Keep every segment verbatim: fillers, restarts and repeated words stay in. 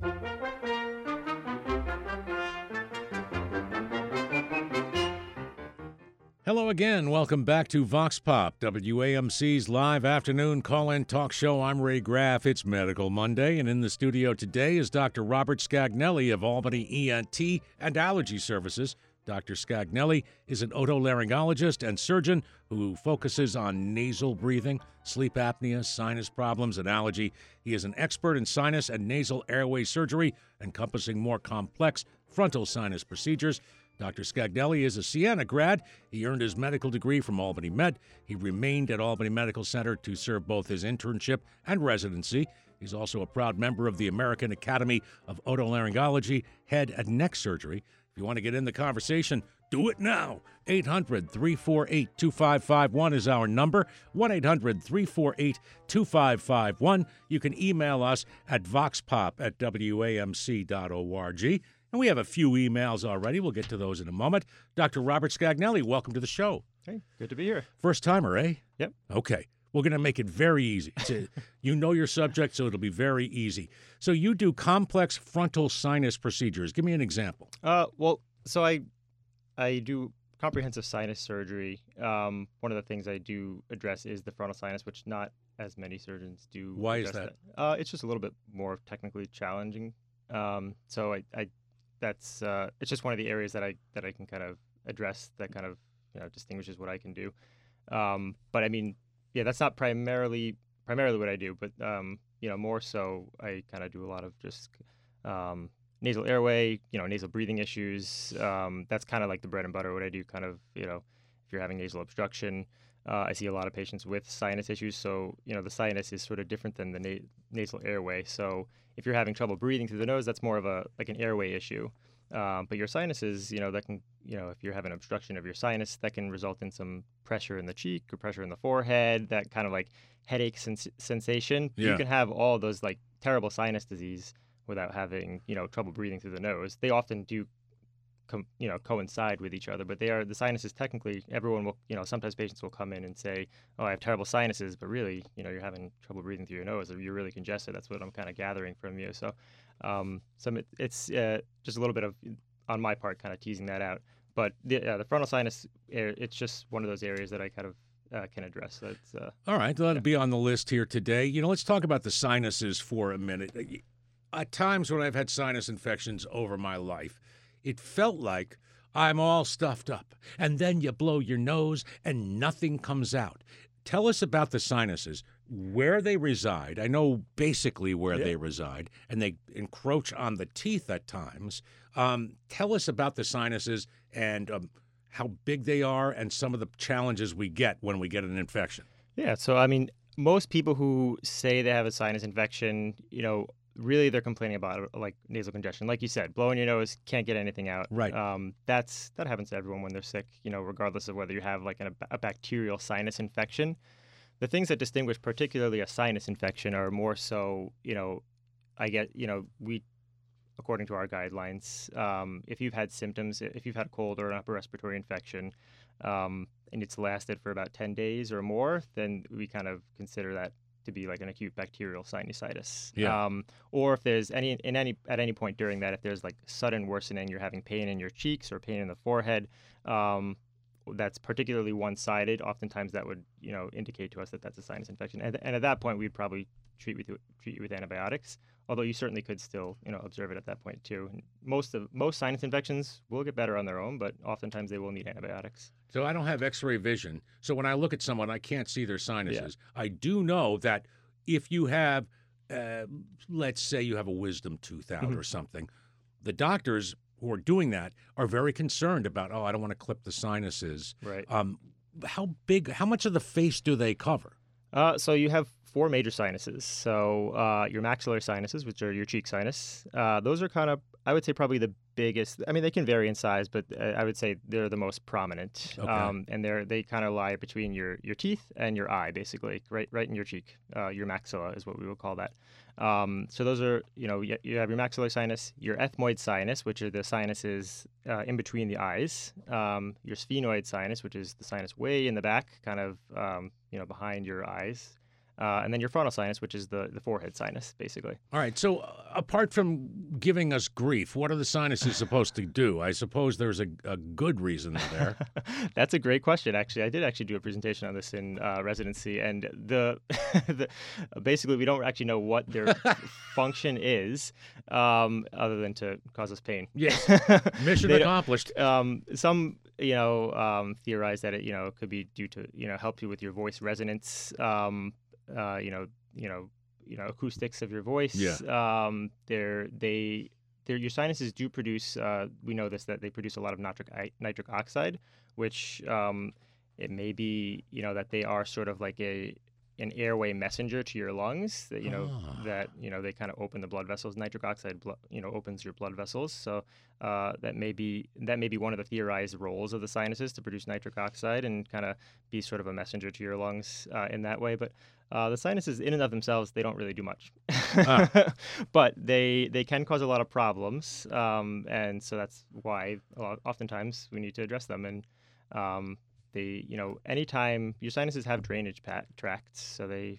Hello again. Welcome back to Vox Pop, W A M C's live afternoon call-in talk show. I'm Ray Graff. It's Medical Monday, and in the studio today is Doctor Robert Scagnelli of Albany E N T and Allergy Services. Doctor Scagnelli is an otolaryngologist and surgeon who focuses on nasal breathing, sleep apnea, sinus problems, and allergy. He is an expert in sinus and nasal airway surgery, encompassing more complex frontal sinus procedures. Doctor Scagnelli is a Siena grad. He earned his medical degree from Albany Med. He remained at Albany Medical Center to serve both his internship and residency. He's also a proud member of the American Academy of Otolaryngology, Head and Neck Surgery. If you want to get in the conversation, do it now. eight hundred, three four eight, two five five one is our number. one eight hundred, three four eight, two five five one. You can email us at voxpop at W A M C dot org. And we have a few emails already. We'll get to those in a moment. Doctor Robert Scagnelli, welcome to the show. Hey, good to be here. First timer, eh? Yep. Okay. We're going to make it very easy. A, you know your subject, so it'll be very easy. So you do complex frontal sinus procedures. Give me an example. Uh, well, so I I do comprehensive sinus surgery. Um, one of the things I do address is the frontal sinus, which not as many surgeons do. Why is that? that. Uh, it's just a little bit more technically challenging. Um, so I, I that's uh, it's just one of the areas that I that I can kind of address that kind of you know distinguishes what I can do. Um, but I mean, yeah, that's not primarily primarily what I do, but um, you know, more so I kind of do a lot of just um, nasal airway, you know, nasal breathing issues. Um, that's kind of like the bread and butter what I do. Kind of, you know, if you're having nasal obstruction, uh, I see a lot of patients with sinus issues. So you know, the sinus is sort of different than the na- nasal airway. So if you're having trouble breathing through the nose, that's more of a like an airway issue. Um, but your sinuses, you know, that can, you know, if you're having obstruction of your sinus, that can result in some pressure in the cheek or pressure in the forehead, that kind of like headache sens- sensation. Yeah. You can have all those like terrible sinus disease without having, you know, trouble breathing through the nose. They often do, com- you know, coincide with each other, but they are, the sinuses technically, everyone will, you know, sometimes patients will come in and say, oh, I have terrible sinuses, but really, you know, you're having trouble breathing through your nose, or you're really congested. That's what I'm kind of gathering from you. So, um, some, it, it's uh, just a little bit of, on my part, kind of teasing that out. But the, uh, the frontal sinus, it's just one of those areas that I kind of uh, can address. So it's, uh, All right, let yeah. it be on the list here today. You know, let's talk about the sinuses for a minute. At times when I've had sinus infections over my life, it felt like I'm all stuffed up. And then you blow your nose and nothing comes out. Tell us about the sinuses, where they reside. I know basically where Yeah. they reside, and they encroach on the teeth at times. Um, tell us about the sinuses and um, how big they are and some of the challenges we get when we get an infection. Yeah, so I mean, most people who say they have a sinus infection, you know, really they're complaining about like nasal congestion. Like you said, blowing your nose, can't get anything out. Right. Um, that's that happens to everyone when they're sick, you know, regardless of whether you have like an, a bacterial sinus infection. The things that distinguish particularly a sinus infection are more so, you know, I get, you know, we, according to our guidelines, um, if you've had symptoms, if you've had a cold or an upper respiratory infection, um, and it's lasted for about ten days or more, then we kind of consider that to be like an acute bacterial sinusitis. Yeah. Um, or if there's any, in any, at any point during that, if there's like sudden worsening, you're having pain in your cheeks or pain in the forehead, um, that's particularly one-sided, oftentimes that would, you know, indicate to us that that's a sinus infection. And, and at that point, we'd probably treat with treat you with antibiotics, although you certainly could still, you know, observe it at that point too. And most of most sinus infections will get better on their own, but oftentimes they will need antibiotics. So I don't have x-ray vision. So when I look at someone, I can't see their sinuses. Yeah. I do know that if you have, uh, let's say you have a wisdom tooth out mm-hmm. or something, the doctors who are doing that are very concerned about, oh, I don't want to clip the sinuses. Right. Um, how big, how much of the face do they cover? Uh, so you have four major sinuses. So uh, your maxillary sinuses, which are your cheek sinus, uh, those are kind of, I would say, probably the biggest. I mean, they can vary in size, but uh, I would say they're the most prominent. Okay. Um, and they're they kind of lie between your, your teeth and your eye, basically, right right in your cheek. Uh, your maxilla is what we would call that. Um, so those are, you know, you, you have your maxillary sinus, your ethmoid sinus, which are the sinuses uh, in between the eyes, um, your sphenoid sinus, which is the sinus way in the back, kind of, um, you know, behind your eyes. Uh, and then your frontal sinus, which is the, the forehead sinus, basically. All right. So, uh, apart from giving us grief, what are the sinuses supposed to do? I suppose there's a, a good reason there. That's a great question, actually. I did actually do a presentation on this in uh, residency, and the, the basically we don't actually know what their function is, um, other than to cause us pain. Yes. Mission accomplished. Um, some you know um, theorize that it you know could be due to you know help you with your voice resonance. Um, Uh, you know, you know, you know, acoustics of your voice. Yeah. Um, they're they, they're, your sinuses do produce. Uh, we know this that they produce a lot of nitric nitric oxide, which um, it may be you know that they are sort of like a an airway messenger to your lungs. That you know Ah. that you know they kind of open the blood vessels. Nitric oxide, blo- you know, opens your blood vessels. So uh, that may be that may be one of the theorized roles of the sinuses to produce nitric oxide and kind of be sort of a messenger to your lungs uh, in that way. But uh, the sinuses, in and of themselves, they don't really do much. Ah. But they they can cause a lot of problems, um, and so that's why a lot, oftentimes we need to address them. And um, they, you know, anytime your sinuses have drainage pat- tracts, so they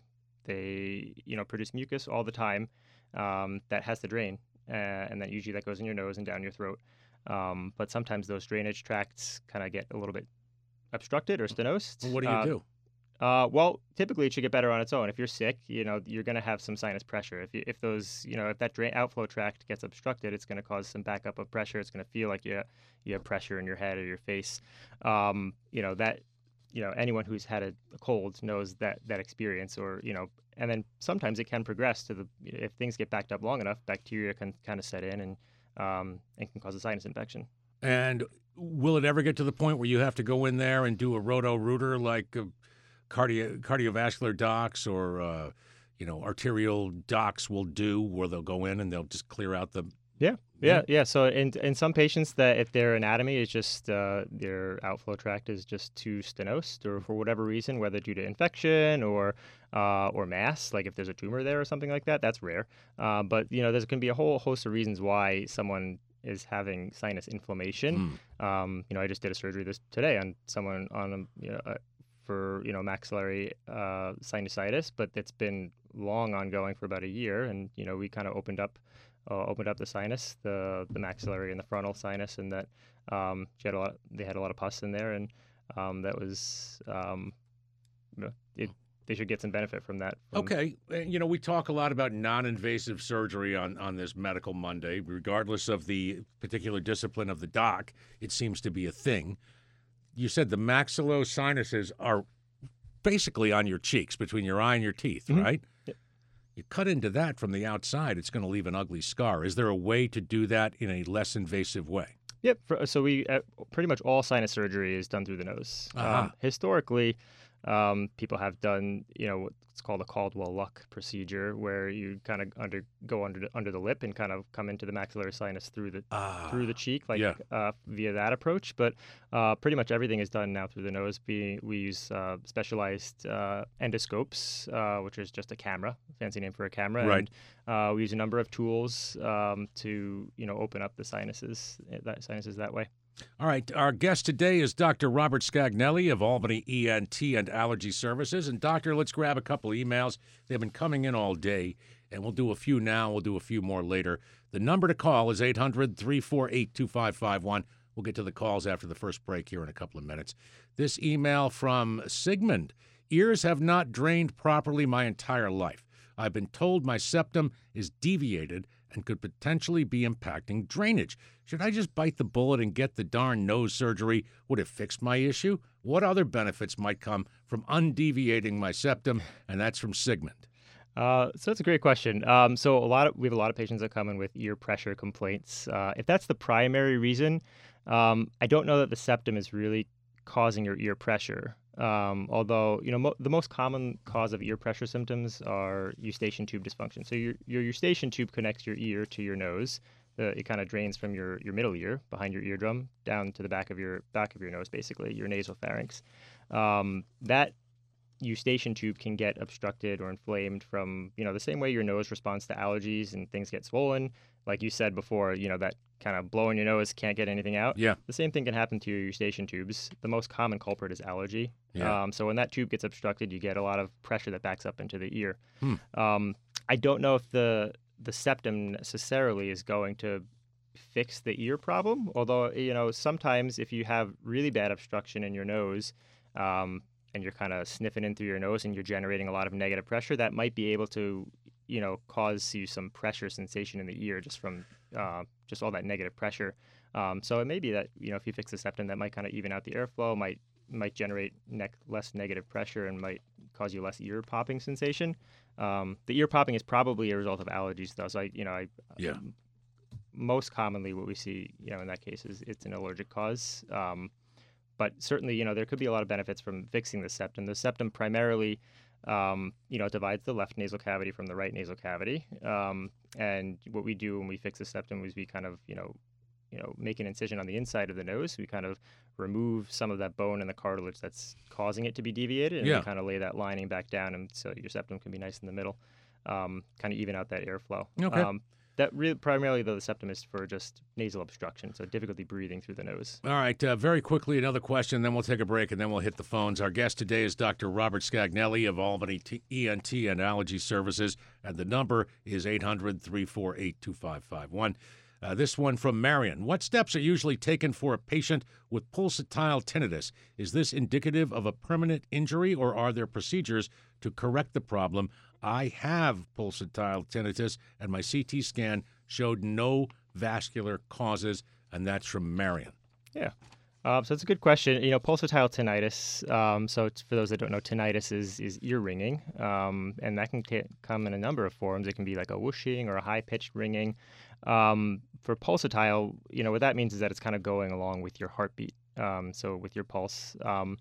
they you know produce mucus all the time um, that has to drain, uh, and then usually that goes in your nose and down your throat. Um, but sometimes those drainage tracts kind of get a little bit obstructed or stenosed. What do you Uh, do? uh, well, typically it should get better on its own. If you're sick, you know, you're going to have some sinus pressure. If you, if those, you know, if that drain outflow tract gets obstructed, it's going to cause some backup of pressure. It's going to feel like you you have pressure in your head or your face. Um, you know that, you know, anyone who's had a, a cold knows that that experience. Or you know, and then sometimes it can progress to the if things get backed up long enough, bacteria can kind of set in and um, and can cause a sinus infection. And will it ever get to the point where you have to go in there and do a roto-rooter like uh, cardio cardiovascular docs or uh, you know arterial docs will do, where they'll go in and they'll just clear out the Yeah, yeah, yeah. So in in some patients that if their anatomy is just uh, their outflow tract is just too stenosed or for whatever reason, whether due to infection or uh, or mass, like if there's a tumor there or something like that, that's rare. Uh, but you know, there's going to be a whole host of reasons why someone is having sinus inflammation. Mm. Um, you know, I just did a surgery this today on someone on a, you know, uh, for you know maxillary uh, sinusitis, but it's been long ongoing for about a year, and you know we kind of opened up uh, opened up the sinus, the the maxillary and the frontal sinus, and that um, she had a lot. They had a lot of pus in there, and um, that was um, you know, it. They should get some benefit from that. From, Okay. Uh, You know, we talk a lot about non-invasive surgery on, on this Medical Monday. Regardless of the particular discipline of the doc, it seems to be a thing. You said the maxillosinuses are basically on your cheeks, between your eye and your teeth, Mhm. right? Yep. You cut into that from the outside, it's going to leave an ugly scar. Is there a way to do that in a less invasive way? Yep. For, so we uh, pretty much all sinus surgery is done through the nose. Uh-huh. Um, historically, um, people have done you know what's called a Caldwell-Luck procedure, where you kind of under go under the, under the lip and kind of come into the maxillary sinus through the Ah, through the cheek, like yeah. uh, via that approach. But uh, pretty much everything is done now through the nose. We we use uh, specialized uh, endoscopes, uh, which is just a camera, fancy name for a camera. Right. And uh, we use a number of tools um, to you know open up the sinuses, eh, that sinuses that way. All right. Our guest today is Doctor Robert Scagnelli of Albany E N T and Allergy Services. And, Doctor, let's grab a couple of emails. They've been coming in all day, and we'll do a few now. We'll do a few more later. The number to call is eight hundred, three four eight, two five five one. We'll get to the calls after the first break here in a couple of minutes. This email from Sigmund. Ears have not drained properly my entire life. I've been told my septum is deviated and could potentially be impacting drainage. Should I just bite the bullet and get the darn nose surgery? Would it fix my issue? What other benefits might come from undeviating my septum? And that's from Sigmund. Uh, so that's a great question. Um, so a lot of we have a lot of patients that come in with ear pressure complaints. Uh, if that's the primary reason, um, I don't know that the septum is really causing your ear pressure. Um, although you know mo- the most common cause of ear pressure symptoms are eustachian tube dysfunction. So your your eustachian tube connects your ear to your nose. The, it kind of drains from your, your middle ear behind your eardrum down to the back of your back of your nose, basically your nasopharynx. Um, that eustachian tube can get obstructed or inflamed from, you know, the same way your nose responds to allergies and things get swollen. Like you said before, you know, that kind of blowing your nose, can't get anything out. Yeah. The same thing can happen to your eustachian tubes. The most common culprit is allergy. Yeah. Um, so when that tube gets obstructed, you get a lot of pressure that backs up into the ear. Hmm. Um, I don't know if the the septum necessarily is going to fix the ear problem, although, you know, sometimes if you have really bad obstruction in your nose, um, and you're kind of sniffing in through your nose and you're generating a lot of negative pressure, that might be able to, you know, cause you some pressure sensation in the ear just from uh, just all that negative pressure. Um, so it may be that, you know, if you fix the septum, that might kind of even out the airflow, might might generate ne- less negative pressure and might cause you less ear popping sensation. Um, the ear popping is probably a result of allergies, though. So I, you know, I Yeah. um, most commonly what we see, you know, in that case is it's an allergic cause. Um, but certainly, you know, there could be a lot of benefits from fixing the septum. The septum primarily, um, you know, divides the left nasal cavity from the right nasal cavity. Um, and what we do when we fix the septum is we kind of, you know, you know, make an incision on the inside of the nose. We kind of remove some of that bone and the cartilage that's causing it to be deviated, and Yeah. we kind of lay that lining back down, and so your septum can be nice in the middle, um, kind of even out that airflow. Okay. Um, that really, primarily, though, the septum is for just nasal obstruction, so difficulty breathing through the nose. All right, uh, very quickly, another question, then we'll take a break, and then we'll hit the phones. Our guest today is Doctor Robert Scagnelli of Albany T- E N T and Allergy Services, and the number is eight hundred, three four eight, two five five one. Uh, this one from Marion. What steps are usually taken for a patient with pulsatile tinnitus? Is this indicative of a permanent injury, or are there procedures to correct the problem? I have pulsatile tinnitus, and my C T scan showed no vascular causes, and that's from Marion. Yeah. Um, so it's a good question. You know, pulsatile tinnitus. Um, so it's, for those that don't know, tinnitus is, is ear ringing, um, and that can t- come in a number of forms. It can be like a whooshing or a high-pitched ringing. Um, for pulsatile, you know, what that means is that it's kind of going along with your heartbeat, um, so with your pulse. Um,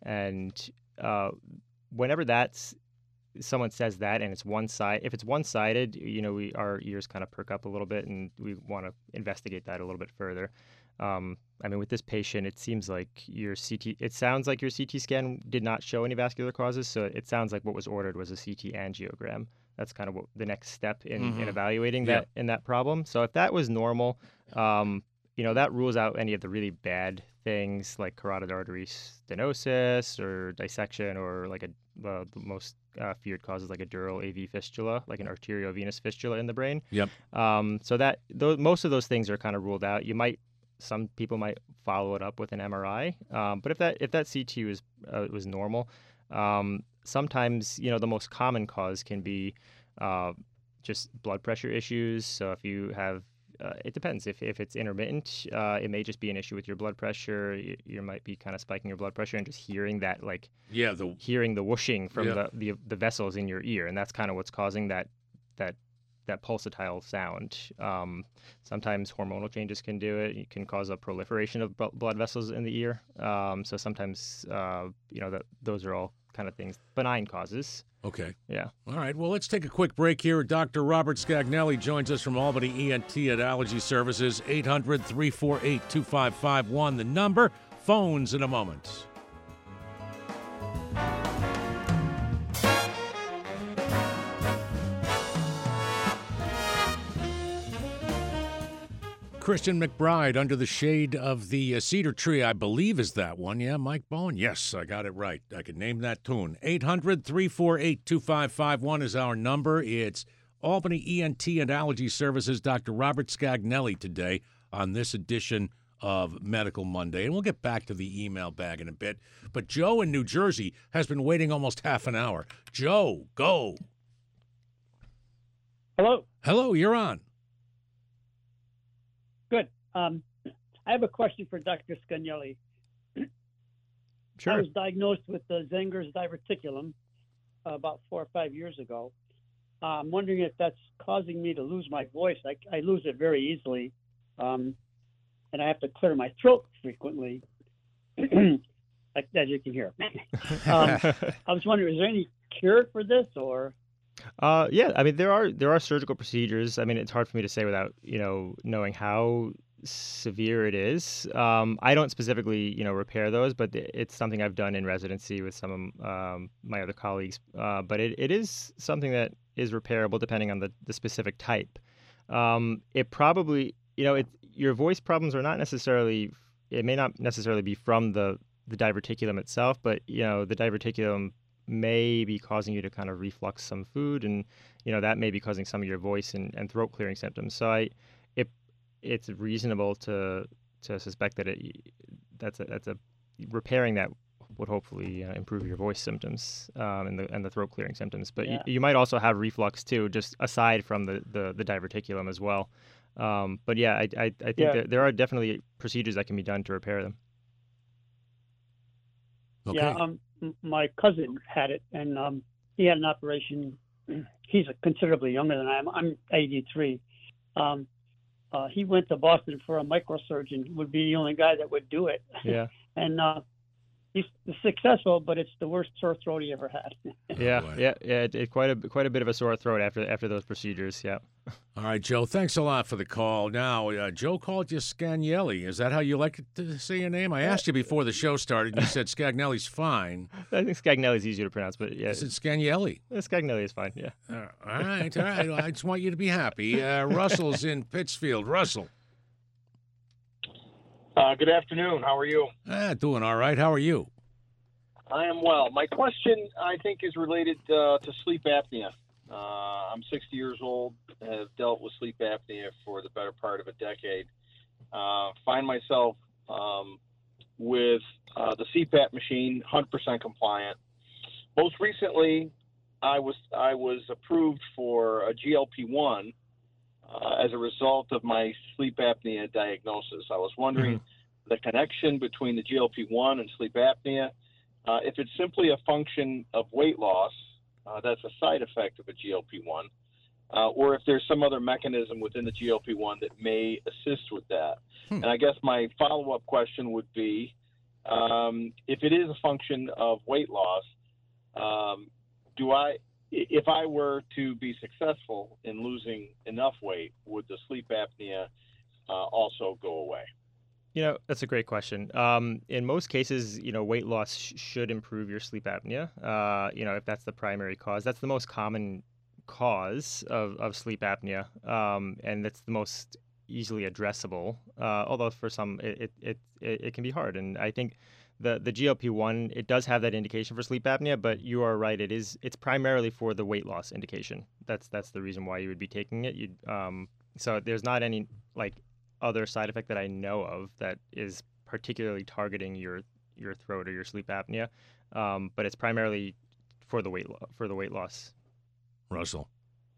and uh, whenever that's someone says that and it's one side, if it's one-sided, you know, we our ears kind of perk up a little bit, and we want to investigate that a little bit further. Um, I mean, with this patient, it seems like your C T, it sounds like your C T scan did not show any vascular causes, so it sounds like what was ordered was a C T angiogram. That's kind of what the next step in, Mhm. in evaluating Yeah. that in that problem. So if that was normal, um, you know, that rules out any of the really bad things like carotid artery stenosis or dissection, or like a uh, the most uh, feared causes like a dural A V fistula, like an arteriovenous fistula in the brain. Yep. Um, so that those, most of those things are kind of ruled out. You might Some people might follow it up with an M R I, um, but if that if that C T was uh, was normal, um, sometimes, you know, the most common cause can be uh, just blood pressure issues. So if you have, uh, it depends. If if it's intermittent, uh, it may just be an issue with your blood pressure. You, you might be kind of spiking your blood pressure and just hearing that, like Yeah, the hearing the whooshing from Yeah. the, the the vessels in your ear, and that's kind of what's causing that that that pulsatile sound. Um, sometimes hormonal changes can do it. It can cause a proliferation of b- blood vessels in the ear. Um, so sometimes, uh, you know, that those are all kind of things, benign causes. Okay. Yeah. All right. Well, let's take a quick break here. Doctor Robert Scagnelli joins us from Albany E N T and Allergy Services. eight hundred, three four eight, two five five one, the number. Phones in a moment. Christian McBride, Under the Shade of the uh, Cedar Tree, I believe is that one. Yeah, Mike Bowen? Yes, I got it right. I can name that tune. eight hundred, three four eight, two five five one is our number. It's Albany E N T and Allergy Services, Doctor Robert Scagnelli today on this edition of Medical Monday. And we'll get back to the email bag in a bit. But Joe in New Jersey has been waiting almost half an hour. Joe, go. Hello. Hello, you're on. Good. Um, I have a question for Doctor Scagnelli. Sure. I was diagnosed with the Zenger's diverticulum uh, about four or five years ago. Uh, I'm wondering if that's causing me to lose my voice. I, I lose it very easily, um, and I have to clear my throat frequently, like as you can hear. um, I was wondering, is there any cure for this, or? Uh, yeah, I mean, there are there are surgical procedures. I mean, it's hard for me to say without, you know, knowing how severe it is. Um, I don't specifically, you know, repair those, but it's something I've done in residency with some of um, my other colleagues. Uh, but it, it is something that is repairable depending on the, the specific type. Um, it probably, you know, it, your voice problems are not necessarily, it may not necessarily be from the, the diverticulum itself, but, you know, the diverticulum may be causing you to kind of reflux some food, and, you know, that may be causing some of your voice and, and throat clearing symptoms. So I, it, it's reasonable to to suspect that it that's a that's a repairing that would hopefully uh, improve your voice symptoms um, and the and the throat clearing symptoms. But Yeah. you, you might also have reflux too, just aside from the the, the diverticulum as well. Um, but yeah, I I, I think Yeah. that there are definitely procedures that can be done to repair them. Okay. Yeah, um, m- my cousin had it, and um, he had an operation. He's considerably younger than I am. I'm eighty-three. Um, uh, he went to Boston for a microsurgeon. Would be the only guy that would do it, Yeah, and uh, he's successful, but it's the worst sore throat he ever had. yeah, boy. yeah, yeah. It, it quite a quite a bit of a sore throat after after those procedures. Yeah. All right, Joe, thanks a lot for the call. Now, uh, Joe called you Scagnelli. Is that how you like to say your name? I asked you before the show started, and you said Scagnelli's fine. I think Scagnelli is easier to pronounce, but yeah, Is it Scagnelli? Scagnelli is fine. Yeah. Uh, all right, all right. Well, I just want you to be happy. Uh, Russell's in Pittsfield. Russell. Uh, good afternoon. How are you? Ah, doing all right. How are you? I am well. My question, I think, is related uh, to sleep apnea. Uh, I'm sixty years old, have dealt with sleep apnea for the better part of a decade. Uh, find myself um, with uh, the C PAP machine, one hundred percent compliant. Most recently, I was I was approved for a G L P one uh, as a result of my sleep apnea diagnosis. I was wondering mm-hmm. the connection between the G L P one and sleep apnea. Uh, if it's simply a function of weight loss, uh, that's a side effect of a G L P one, uh, or if there's some other mechanism within the G L P one that may assist with that. Hmm. And I guess my follow-up question would be, um, if it is a function of weight loss, um, do I, if I were to be successful in losing enough weight, would the sleep apnea uh, also go away? You know, that's a great question. Um, in most cases, you know, weight loss sh- should improve your sleep apnea. Uh, you know, if that's the primary cause, that's the most common cause of, of sleep apnea, um, and that's the most easily addressable. Uh, although for some, it, it it it can be hard. And I think the the G L P one, it does have that indication for sleep apnea, but you are right. It is it's primarily for the weight loss indication. That's that's the reason why you would be taking it. You um, so there's not any like other side effect that I know of that is particularly targeting your your throat or your sleep apnea, um, but it's primarily for the weight lo- for the weight loss. Russell.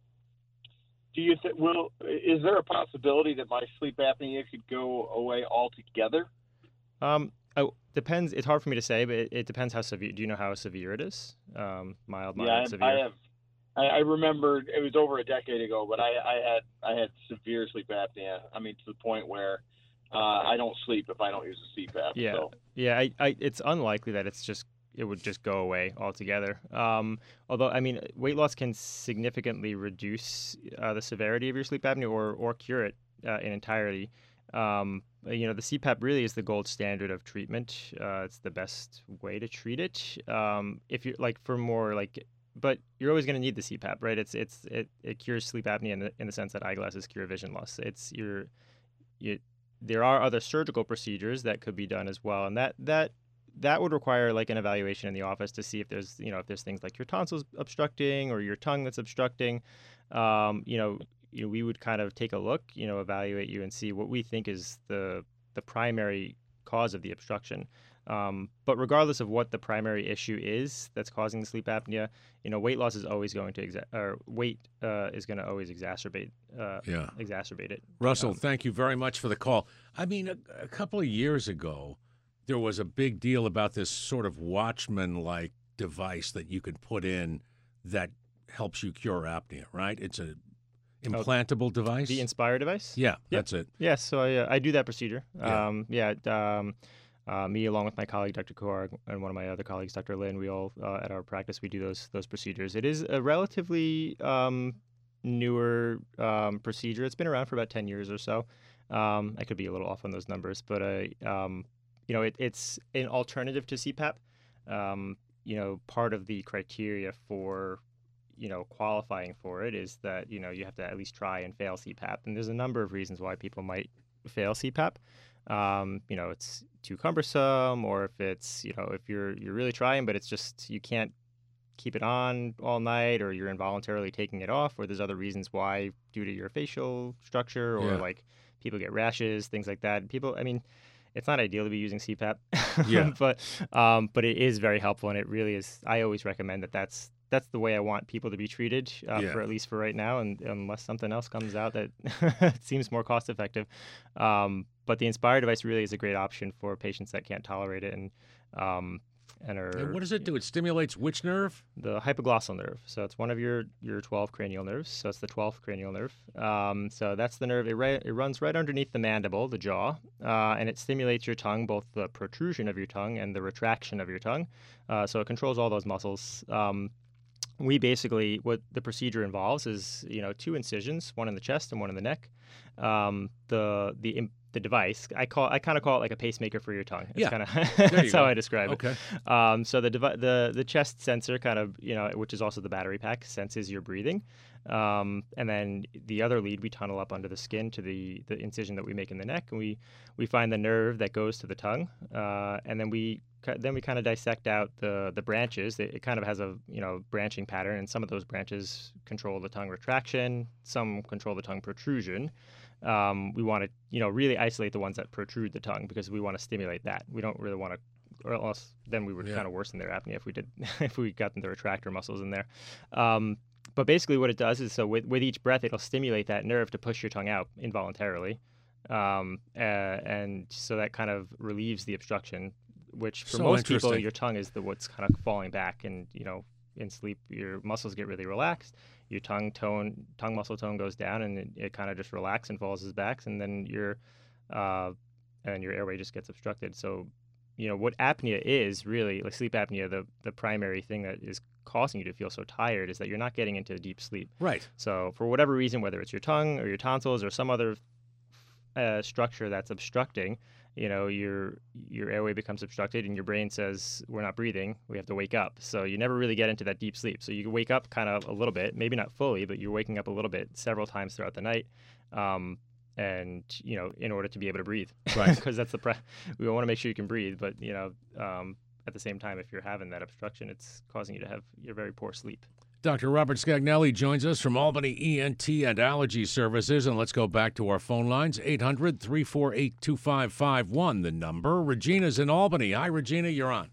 Do you think, will, is there a possibility that my sleep apnea could go away altogether? Um, oh, depends. It's hard for me to say, but it, it depends how severe. Do you know how severe it is? Um, mild, mild, yeah, I, severe. I have. I, I remember it was over a decade ago, but I, I had I had severe sleep apnea. I mean, to the point where uh, I don't sleep if I don't use a C PAP. Yeah, so. yeah. I, I, it's unlikely that it's just it would just go away altogether. Um, although, I mean, weight loss can significantly reduce uh, the severity of your sleep apnea or or cure it uh, in entirety. Um, you know, the C PAP really is the gold standard of treatment. Uh, it's the best way to treat it. Um, if you're like for more like, but you're always going to need the C PAP, right? It's it's it, it cures sleep apnea in the, in the sense that eyeglasses cure vision loss. It's your you. There are other surgical procedures that could be done as well, and that that that would require like an evaluation in the office to see if there's you know if there's things like your tonsils obstructing or your tongue that's obstructing. Um, you know. You know, we would kind of take a look, you know, evaluate you and see what we think is the the primary cause of the obstruction. Um, but regardless of what the primary issue is that's causing the sleep apnea, you know, weight loss is always going to exa- or weight uh, is going to always exacerbate uh, yeah. exacerbate it. Russell, Um, thank you very much for the call. I mean, a, a couple of years ago, there was a big deal about this sort of Watchman-like device that you could put in that helps you cure apnea, right? It's a implantable device? The Inspire device? Yeah, Yep. that's it. Yes, so I, uh, I do that procedure. Yeah. Um, yeah, um, uh, me along with my colleague Doctor Kuhar and one of my other colleagues, Doctor Lin, we all uh, at our practice we do those those procedures. It is a relatively um, newer um, procedure. It's been around for about ten years or so. Um, I could be a little off on those numbers, but uh, um, you know, it, it's an alternative to C PAP. Um, you know, part of the criteria for you know qualifying for it is that you know you have to at least try and fail C PAP, and there's a number of reasons why people might fail C PAP. Um, you know, it's too cumbersome, or if it's you know if you're you're really trying, but it's just you can't keep it on all night, or you're involuntarily taking it off, or there's other reasons why due to your facial structure, or Yeah. like people get rashes, things like that. People, I mean, it's not ideal to be using C PAP, Yeah. but um, but it is very helpful, and it really is. I always recommend that. That's that's the way I want people to be treated, uh, Yeah. for at least for right now, and unless something else comes out that seems more cost effective. Um, but the Inspire device really is a great option for patients that can't tolerate it, and um, and are And what does it do? It stimulates which nerve? the hypoglossal nerve. So it's one of your, your twelve cranial nerves. So it's the twelfth cranial nerve. Um, so that's the nerve. It, ri- it runs right underneath the mandible, the jaw, uh, and it stimulates your tongue, both the protrusion of your tongue and the retraction of your tongue. Uh, so it controls all those muscles. Um, we basically, what the procedure involves is, you know, two incisions, one in the chest and one in the neck. Um, the the im- the device, I call, I kind of call it like a pacemaker for your tongue. It's Yeah. kind of you that's how go. I describe Okay. it. Um, so the devi- the the chest sensor kind of, you know, which is also the battery pack, senses your breathing. Um, and then the other lead, we tunnel up under the skin to the, the incision that we make in the neck, and we, we find the nerve that goes to the tongue, uh, and then we ki- then we kind of dissect out the the branches. It, it kind of has a you know branching pattern, and some of those branches control the tongue retraction, some control the tongue protrusion. Um, we want to you know really isolate the ones that protrude the tongue because we want to stimulate that. We don't really want to, or else then we would Yeah. kind of worsen their apnea if we did if we got them the retractor muscles in there. Um, but basically, what it does is so with, with each breath, it'll stimulate that nerve to push your tongue out involuntarily, um, uh, and so that kind of relieves the obstruction. Which for So most people, interesting. your tongue is the what's kind of falling back, and you know, in sleep, your muscles get really relaxed. Your tongue tone, tongue muscle tone goes down, and it, it kind of just relaxes and falls back, and then your, uh, and your airway just gets obstructed. So, you know, what apnea is really, like sleep apnea, the the primary thing that is causing you to feel so tired is that you're not getting into deep sleep. Right. So, for whatever reason, whether it's your tongue or your tonsils or some other uh, structure that's obstructing, you know, your your airway becomes obstructed, and your brain says we're not breathing. We have to wake up. So you never really get into that deep sleep. So you wake up kind of a little bit, maybe not fully, but you're waking up a little bit several times throughout the night. Um, and you know, in order to be able to breathe, Right. because that's the pre- we want to make sure you can breathe, but you know, um, at the same time, if you're having that obstruction, it's causing you to have your very poor sleep. Doctor Robert Scagnelli joins us from Albany E N T and Allergy Services. And let's go back to our phone lines. eight hundred, three four eight, two five five one, the number. Regina's in Albany. Hi, Regina, you're on.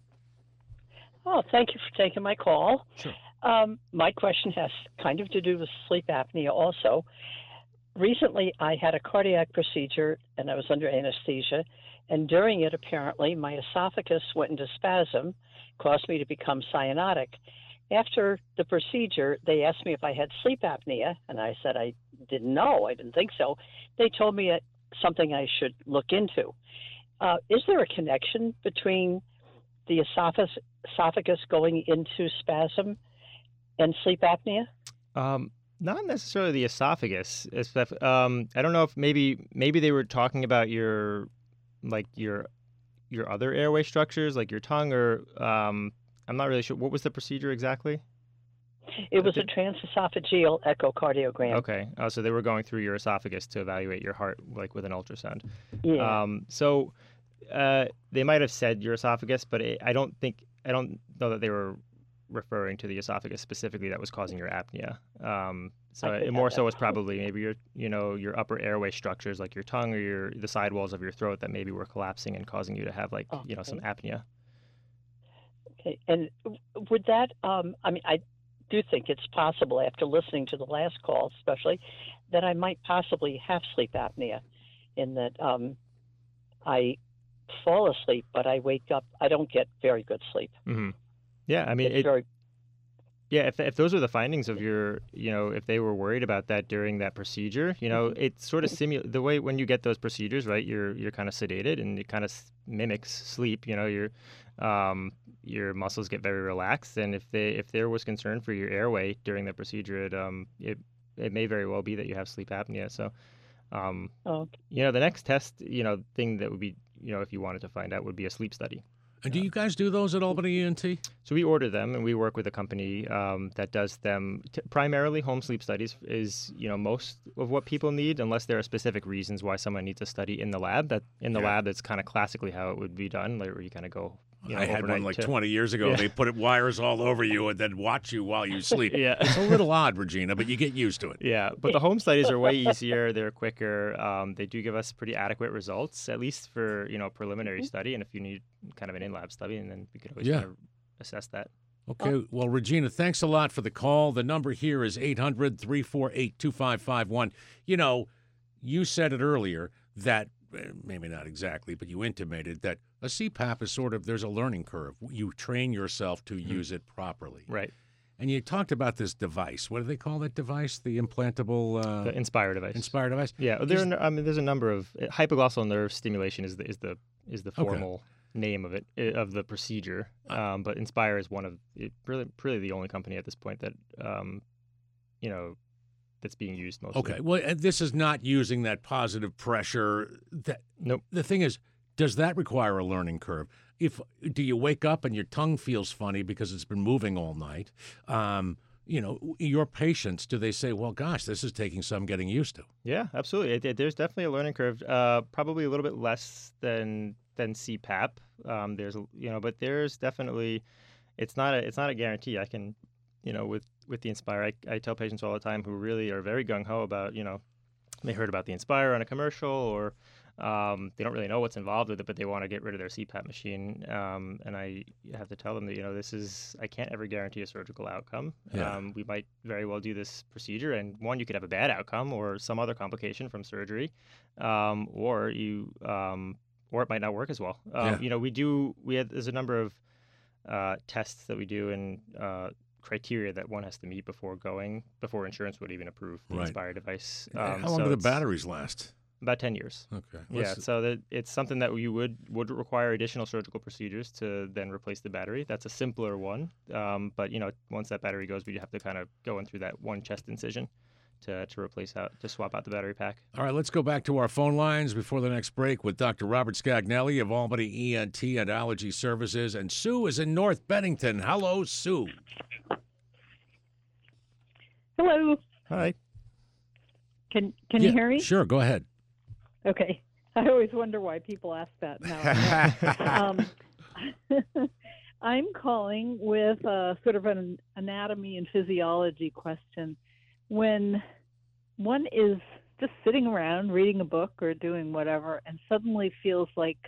Oh, thank you for taking my call. Sure. Um, my question has kind of to do with sleep apnea also. Recently, I had a cardiac procedure, and I was under anesthesia. And during it, apparently, my esophagus went into spasm, caused me to become cyanotic. After the procedure, they asked me if I had sleep apnea, and I said I didn't know. I didn't think so. They told me it's something I should look into. Uh, is there a connection between the esophagus, esophagus going into spasm and sleep apnea? Um, not necessarily the esophagus. It's def- Um, I don't know if maybe maybe they were talking about your like your your other airway structures, like your tongue, or um, I'm not really sure. What was the procedure exactly? It was a did- transesophageal echocardiogram. Okay, uh, so they were going through your esophagus to evaluate your heart, like with an ultrasound. Yeah. Um, so uh, they might have said your esophagus, but it, I don't think I don't know that they were referring to the esophagus specifically that was causing your apnea. Um, so I could it more have so that. was probably maybe your you know your upper airway structures like your tongue or your the sidewalls of your throat that maybe were collapsing and causing you to have like you know some Okay. apnea. Okay. And w- would that, um, I mean, I do think it's possible after listening to the last call, especially, that I might possibly have sleep apnea in that um, I fall asleep, but I wake up, I don't get very good sleep. hmm Yeah, I mean It's it, very, Yeah, if if those are the findings of your, you know, if they were worried about that during that procedure, you know, it sort of simul the way when you get those procedures, right? You're you're kind of sedated, and it kind of mimics sleep. You know, your um your muscles get very relaxed, and if they if there was concern for your airway during the procedure, it um it it may very well be that you have sleep apnea. So, um, Oh, okay. you know, the next test, you know, thing that would be, you know, if you wanted to find out, would be a sleep study. And do you guys do those at Albany E N T? So we order them, and we work with a company um, that does them. T- primarily, home sleep studies is you know most of what people need, unless there are specific reasons why someone needs a study in the lab. That in the Yeah. lab, that's kind of classically how it would be done, like where you kind of go. You know, I had one overnight like to- twenty years ago. Yeah. They put it wires all over you and then watch you while you sleep. Yeah. It's a little odd, Regina, but you get used to it. Yeah, but the home studies are way easier. They're quicker. Um, they do give us pretty adequate results, at least for you know preliminary study. And if you need kind of an in-lab study, and then we could always Yeah. kind of assess that. Okay. Well, Regina, thanks a lot for the call. The number here is eight hundred, three four eight, two five five one. You know, you said it earlier that, eh, maybe not exactly, but you intimated that a C PAP is sort of, there's a learning curve. You train yourself to use it properly. Right. And you talked about this device. What do they call that device? The implantable uh, The Inspire device. Inspire device? Yeah, there. Is- Are, I mean, there's a number of hypoglossal nerve stimulation is the is the is the Okay. formal name of it eh, of the procedure. Um, but Inspire is one of it, really really the only company at this point that um, you know that's being used mostly. Okay. Well, and this is not using that positive pressure. That Nope. The thing is, does that require a learning curve? If do you wake up and your tongue feels funny because it's been moving all night? Um, you know, your patients, do they say, "Well, gosh, this is taking some getting used to"? Yeah, absolutely. It, it- there's definitely a learning curve. Uh, probably a little bit less than than C PAP. Um, there's a- you know, but there's definitely it's not a it's not a guarantee. I can, you know, with with the Inspire, I, I tell patients all the time who really are very gung ho about, you know, they heard about the Inspire on a commercial or um, they don't really know what's involved with it, but they want to get rid of their C PAP machine. Um, and I have to tell them that, you know, this is, I can't ever guarantee a surgical outcome. Yeah. Um, we might very well do this procedure, and one, you could have a bad outcome or some other complication from surgery, um, or you, um, or it might not work as well. Um, Yeah. You know, we do, we have, there's a number of uh, tests that we do and uh, criteria that one has to meet before going, before insurance would even approve the Right. Inspire device. How Um, long so do the it's batteries last? About ten years. Okay. Yeah, Let's- so that it's something that you would would require additional surgical procedures to then replace the battery. That's a simpler one, um, but you know, once that battery goes, we have to kind of go in through that one chest incision to to replace out to swap out the battery pack. All right, let's go back to our phone lines before the next break with Doctor Robert Scagnelli of Albany E N T and Allergy Services. And Sue is in North Bennington. Hello, Sue. Hello. Hi. Can can Yeah, you hear me? Sure, go ahead. Okay. I always wonder why people ask that now. um, I'm calling with a sort of an anatomy and physiology question. When one is just sitting around reading a book or doing whatever and suddenly feels like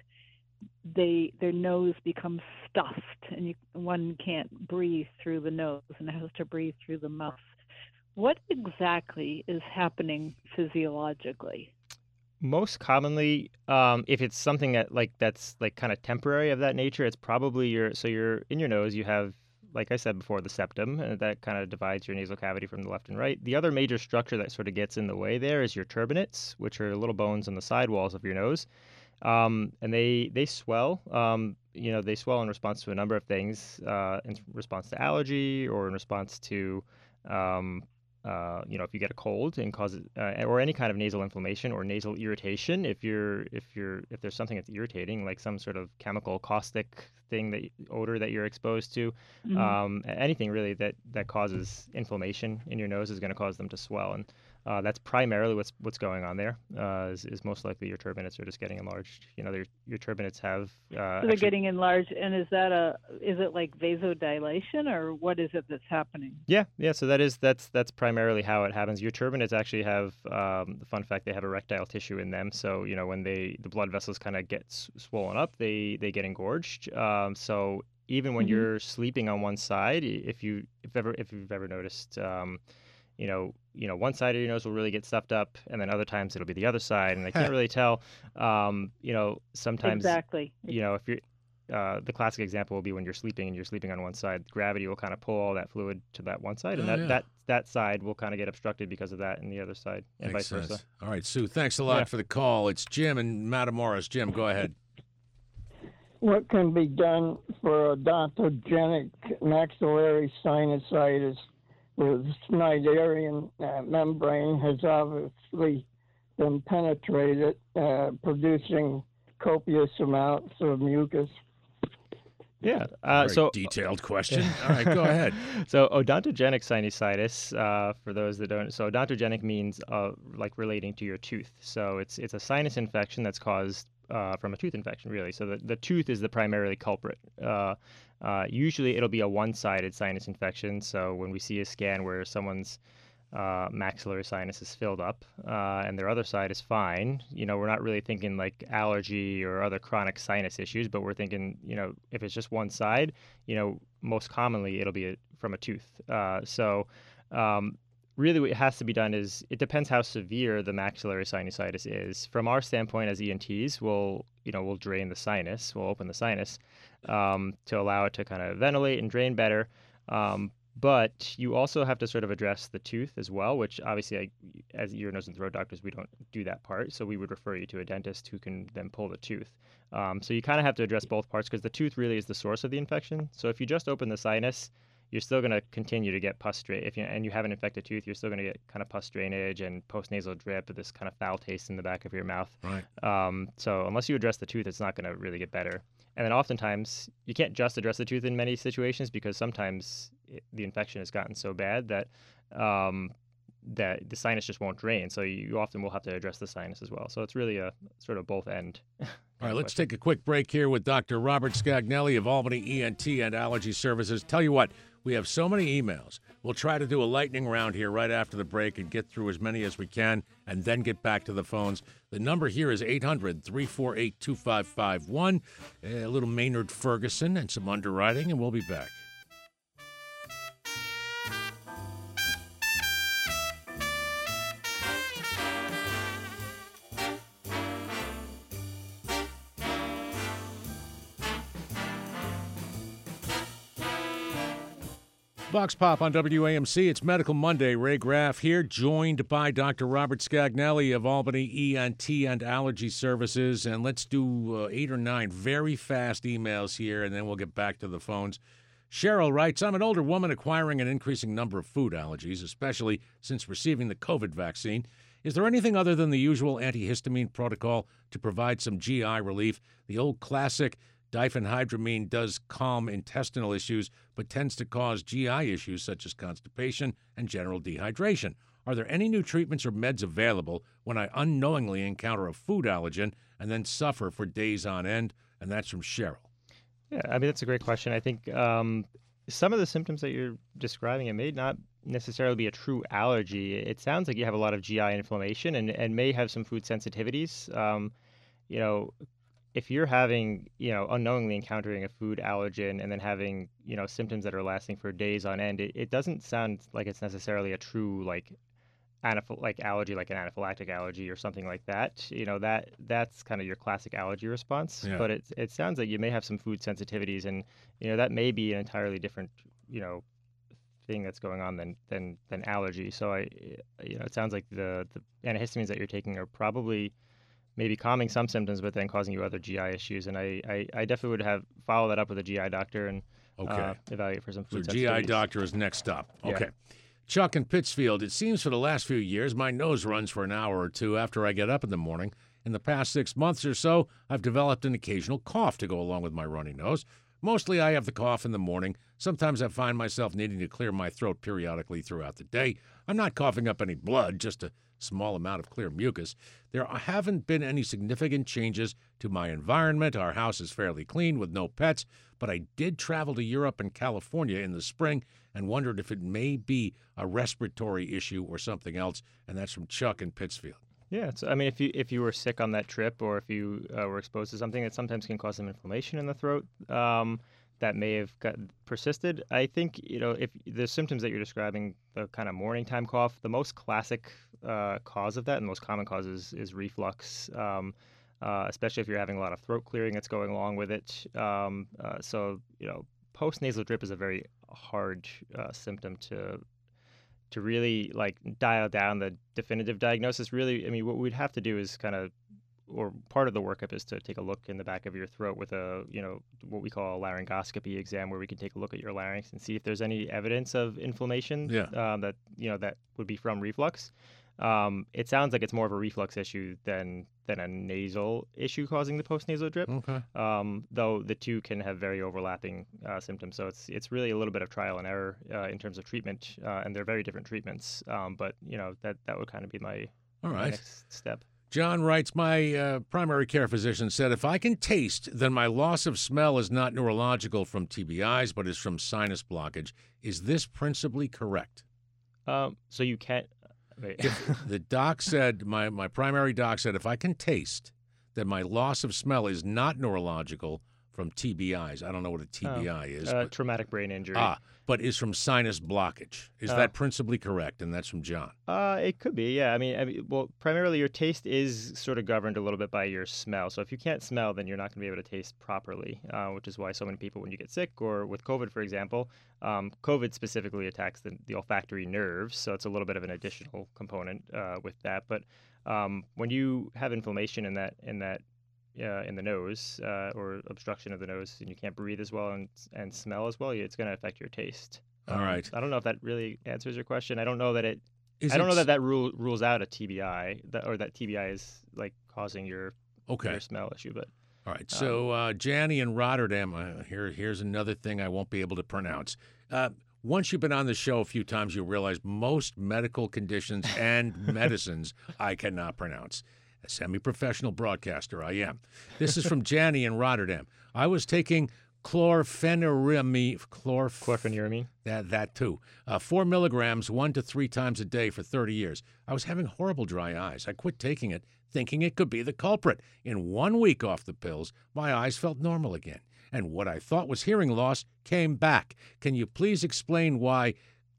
they their nose becomes stuffed and you, one can't breathe through the nose and has to breathe through the mouth. What exactly is happening physiologically? Most commonly, um, if it's something that like that's like kind of temporary of that nature, it's probably your so you're in your nose. You have, like I said before, the septum, and that kind of divides your nasal cavity from the left and right. The other major structure that sort of gets in the way there is your turbinates, which are little bones on the side walls of your nose, um, and they they swell. Um, you know, they swell in response to a number of things, uh, in response to allergy or in response to um, Uh, you know, if you get a cold and cause uh, or any kind of nasal inflammation or nasal irritation, if you're if you're if there's something that's irritating, like some sort of chemical caustic thing that odor that you're exposed to, Mhm. um, anything really that that causes inflammation in your nose is going to cause them to swell, and uh, that's primarily what's what's going on there. Uh, is, is most likely your turbinates are just getting enlarged. You know, your your turbinates have uh, So they're actually- getting enlarged, and is that a is it like vasodilation, or what is it that's happening? Yeah, yeah. So that is that's that's primarily how it happens. Your turbinates actually have um, the fun fact they have erectile tissue in them. So you know when they the blood vessels kind of get s- swollen up, they they get engorged. Um, so even when Mhm. you're sleeping on one side, i- if you if ever if you've ever noticed, um, you know you know one side of your nose will really get stuffed up, and then other times it'll be the other side, and I can't really tell. Um, you know sometimes Exactly. you know, if you're, uh, the classic example will be when you're sleeping and you're sleeping on one side, gravity will kind of pull all that fluid to that one side, and Oh, that, yeah. that that side will kind of get obstructed because of that, and the other side, and Makes vice versa. sense. All right, Sue, thanks a lot Yeah. for the call. It's Jim in Matamoros. Jim, go ahead. What can be done for odontogenic maxillary sinusitis the Schneiderian uh, membrane has obviously been penetrated, uh, producing copious amounts of mucus. Yeah. Uh, Very so detailed question. All right, go ahead. So odontogenic sinusitis, uh, for those that don't, so odontogenic means uh, like relating to your tooth. So it's it's a sinus infection that's caused uh, from a tooth infection, really. So the, the tooth is the primarily culprit. Uh, uh, usually it'll be a one-sided sinus infection. So when we see a scan where someone's uh, maxillary sinus is filled up uh, and their other side is fine, you know, we're not really thinking like allergy or other chronic sinus issues, but we're thinking, you know, if it's just one side, you know, most commonly it'll be a, from a tooth. Uh, so um, really what has to be done is it depends how severe the maxillary sinusitis is. From our standpoint as E N Ts, we'll, you know, we'll drain the sinus, we'll open the sinus um, to allow it to kind of ventilate and drain better. Um, But you also have to sort of address the tooth as well, which obviously, I, as ear, nose, and throat doctors, we don't do that part. So we would refer you to a dentist who can then pull the tooth. Um, so you kind of have to address both parts because the tooth really is the source of the infection. So if you just open the sinus, you're still going to continue to get pus drainage. If you and you have an infected tooth, you're still going to get kind of pus drainage and postnasal drip, this kind of foul taste in the back of your mouth. Right. Um, so unless you address the tooth, it's not going to really get better. And then oftentimes, you can't just address the tooth in many situations because sometimes it, the infection has gotten so bad that um, that the sinus just won't drain. So you often will have to address the sinus as well. So it's really a sort of both end. All right, let's take a quick break here with Doctor Robert Scagnelli of Albany E N T and Allergy Services. Tell you what, we have so many emails. We'll try to do a lightning round here right after the break and get through as many as we can and then get back to the phones. The number here is eight hundred, three four eight, two five five one. A little Maynard Ferguson and some underwriting, and we'll be back. Vox Pop on W A M C. It's Medical Monday. Ray Graff here, joined by Doctor Robert Scagnelli of Albany E N T and Allergy Services. And let's do uh, eight or nine very fast emails here, and then we'll get back to the phones. Cheryl writes, I'm an older woman acquiring an increasing number of food allergies, especially since receiving the COVID vaccine. Is there anything other than the usual antihistamine protocol to provide some G I relief? The old classic diphenhydramine does calm intestinal issues, but tends to cause G I issues such as constipation and general dehydration. Are there any new treatments or meds available when I unknowingly encounter a food allergen and then suffer for days on end? And that's from Cheryl. Yeah, I mean, that's a great question. I think um, some of the symptoms that you're describing, it may not necessarily be a true allergy. It sounds like you have a lot of G I inflammation and, and may have some food sensitivities. Um, you know, if you're having, you know, unknowingly encountering a food allergen and then having, you know, symptoms that are lasting for days on end, it, it doesn't sound like it's necessarily a true, like, anaphyl- like allergy, like an anaphylactic allergy or something like that. You know, that that's kind of your classic allergy response. Yeah. But it, it sounds like you may have some food sensitivities and, you know, that may be an entirely different, you know, thing that's going on than than than allergy. So I, you know, it sounds like the, the antihistamines that you're taking are probably maybe calming some symptoms, but then causing you other G I issues. And I, I, I definitely would have follow that up with a G I doctor and Okay. uh, evaluate for some So food G I sensitivities. doctor is next up. Yeah. Okay. Chuck in Pittsfield, it seems for the last few years, my nose runs for an hour or two after I get up in the morning. In the past six months or so, I've developed an occasional cough to go along with my runny nose. Mostly I have the cough in the morning. Sometimes I find myself needing to clear my throat periodically throughout the day. I'm not coughing up any blood, just a small amount of clear mucus. There haven't been any significant changes to my environment. Our house is fairly clean with no pets, but I did travel to Europe and California in the spring and wondered if it may be a respiratory issue or something else, and that's from Chuck in Pittsfield. Yeah, so I mean, if you if you were sick on that trip or if you uh, were exposed to something, it sometimes can cause some inflammation in the throat um, that may have got persisted. I think, you know, if the symptoms that you're describing, the kind of morning time cough, the most classic uh, cause of that and most common cause is, is reflux, um, uh, especially if you're having a lot of throat clearing that's going along with it. Um, uh, so, you know, post-nasal drip is a very hard uh, symptom to to really like dial down the definitive diagnosis. Really, I mean, what we'd have to do is kind of or part of the workup is to take a look in the back of your throat with a, you know, what we call a laryngoscopy exam, where we can take a look at your larynx and see if there's any evidence of inflammation Yeah. um, that, you know, that would be from reflux. Um, it sounds like it's more of a reflux issue than than a nasal issue causing the postnasal drip. Okay. Um, though the two can have very overlapping uh, symptoms, so it's it's really a little bit of trial and error uh, in terms of treatment, uh, and they're very different treatments. Um, but you know that that would kind of be my, All my right. next step. John writes, my uh, primary care physician said, if I can taste, then my loss of smell is not neurological from T B Is, but is from sinus blockage. Is this principally correct? Um, so you can't. Wait. The doc said, my, my primary doc said, if I can taste, then my loss of smell is not neurological from T B Is. I don't know what a T B I is. uh, but, traumatic brain injury. ah, but is from sinus blockage. Is Oh. that principally correct? And that's from John. Uh, it could be, yeah. I mean, I mean, well, primarily your taste is sort of governed a little bit by your smell. So if you can't smell, then you're not going to be able to taste properly, uh, which is why so many people, when you get sick or with COVID, for example, um, COVID specifically attacks the, the olfactory nerves. So it's a little bit of an additional component uh, with that. But um, when you have inflammation in that in that uh, in the nose uh, or obstruction of the nose, and you can't breathe as well and and smell as well, it's going to affect your taste. All Um, right. I don't know if that really answers your question. I don't know that it. Is I don't it know that s- that rule rules out a T B I, that, or that T B I is like causing your Okay. your smell issue. But All right. So uh, Janny in Rotterdam, uh, here, here's another thing I won't be able to pronounce. Uh, once you've been on the show a few times, you'll realize most medical conditions and medicines I cannot pronounce. A semi-professional broadcaster I am. This is from Janny in Rotterdam. I was taking chlorpheniramine, chlorph- chlorpheniramine. that that too. Uh, four milligrams, one to three times a day for thirty years. I was having horrible dry eyes. I quit taking it, thinking it could be the culprit. In one week off the pills, my eyes felt normal again, and what I thought was hearing loss came back. Can you please explain why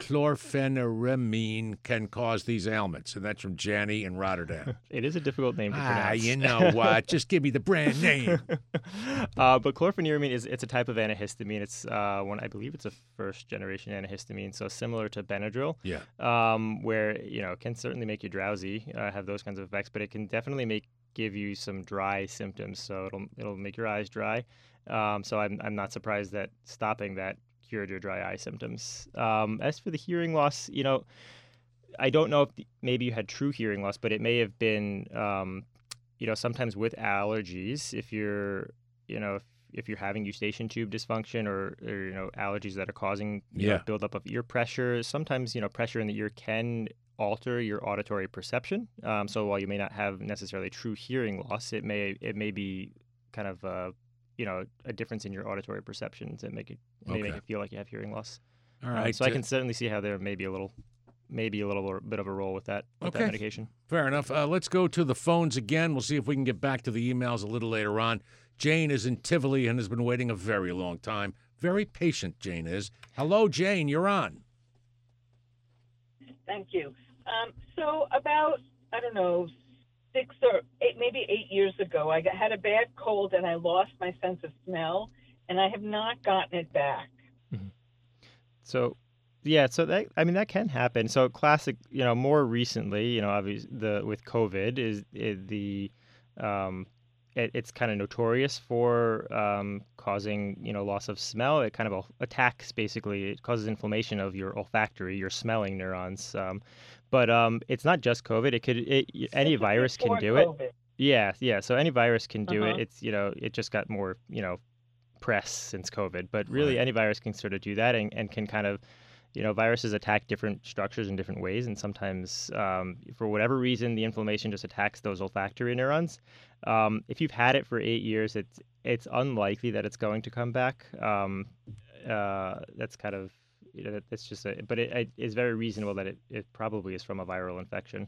chlorpheniramine can cause these ailments? And that's from Janny in Rotterdam. It is a difficult name to ah, pronounce. you know what? Just give me the brand name. uh, but chlorpheniramine is it's a type of antihistamine. It's uh, one I believe it's a first generation antihistamine, so similar to Benadryl. Yeah. Um, where you know it can certainly make you drowsy, uh, have those kinds of effects, but it can definitely make give you some dry symptoms. So it'll it'll make your eyes dry. Um, so I'm I'm not surprised that stopping that cured your dry eye symptoms. Um, as for the hearing loss, you know, I don't know if the, maybe you had true hearing loss, but it may have been, um, you know, sometimes with allergies, if you're, you know, if, if you're having eustachian tube dysfunction or, or you know, allergies that are causing you Yeah. know, buildup of ear pressure, sometimes, you know, pressure in the ear can alter your auditory perception. Um, so while you may not have necessarily true hearing loss, it may it may be kind of uh, you know a difference in your auditory perceptions that make it, it may make Okay. it feel like you have hearing loss. All Um, right. so I uh, can certainly see how there may be a little, maybe a little bit of a role with that with Okay. that medication. Fair enough. Uh, let's go to the phones again. We'll see if we can get back to the emails a little later on. Jane is in Tivoli and has been waiting a very long time. Very patient, Jane is. Hello, Jane. You're on. Thank you. Um, so about, I don't know, six or eight, maybe eight years ago, I got, had a bad cold and I lost my sense of smell, and I have not gotten it back. So, yeah, so that I mean that can happen. So classic, you know, more recently, you know, obviously the with COVID is, is the um, it, it's kind of notorious for um, causing you know loss of smell. It kind of attacks basically. It causes inflammation of your olfactory, your smelling neurons. Um, but um, it's not just COVID. It could it, any This was virus can before do it. COVID. Yeah, yeah. So any virus can do Uh-huh. it. It's you know it just got more you know press since COVID, but really Right. any virus can sort of do that and, and can kind of, you know, viruses attack different structures in different ways, and sometimes um, for whatever reason the inflammation just attacks those olfactory neurons. Um, if you've had it for eight years, it's it's unlikely that it's going to come back. Um, uh, that's kind of you know that's just a, but it, it is very reasonable that it, it probably is from a viral infection.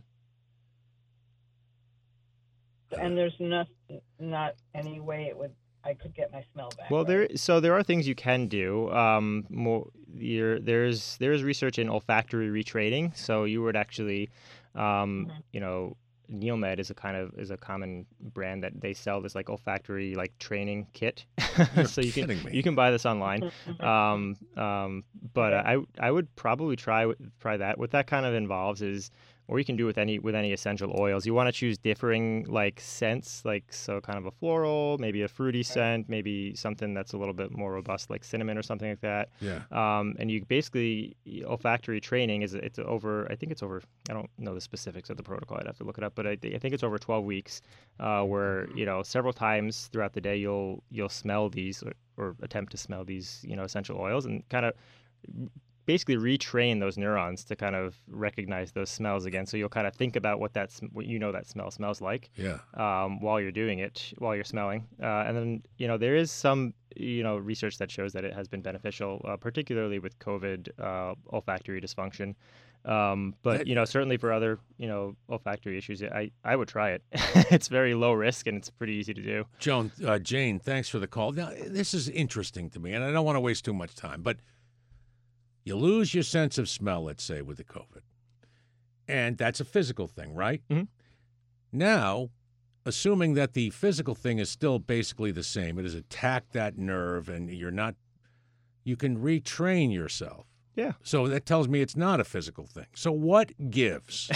And there's not, not any way it would, I could get my smell back. Well, right? there so there are things you can do. Um, more there there's there's research in olfactory retraining. So you would actually, um, Mhm. you know, NeilMed is a kind of is a common brand that they sell this like olfactory like training kit. You're so you can kidding me. you can buy this online. Mhm. Um, um, but uh, I I would probably try try that. What that kind of involves is or you can do with any with any essential oils. You want to choose differing like scents, like so kind of a floral, maybe a fruity scent, maybe something that's a little bit more robust, like cinnamon or something like that. Yeah. Um, and you basically olfactory training is it's over. I think it's over. I don't know the specifics of the protocol. I'd have to look it up, but I, I think it's over twelve weeks, uh, where you know several times throughout the day you'll you'll smell these or, or attempt to smell these you know essential oils and kind of basically retrain those neurons to kind of recognize those smells again. So you'll kind of think about what that what you know that smell smells like. Yeah. Um, while you're doing it, while you're smelling, uh, and then you know there is some you know research that shows that it has been beneficial, uh, particularly with COVID uh, olfactory dysfunction. Um, but That- you know certainly for other you know olfactory issues, I I would try it. It's very low risk and it's pretty easy to do. Joan, uh, Jane, thanks for the call. Now, this is interesting to me, and I don't want to waste too much time, but you lose your sense of smell, let's say, with the COVID. And that's a physical thing, right? Mhm. Now, assuming that the physical thing is still basically the same, it has attacked that nerve and you're not, you can retrain yourself. Yeah. So that tells me it's not a physical thing. So what gives?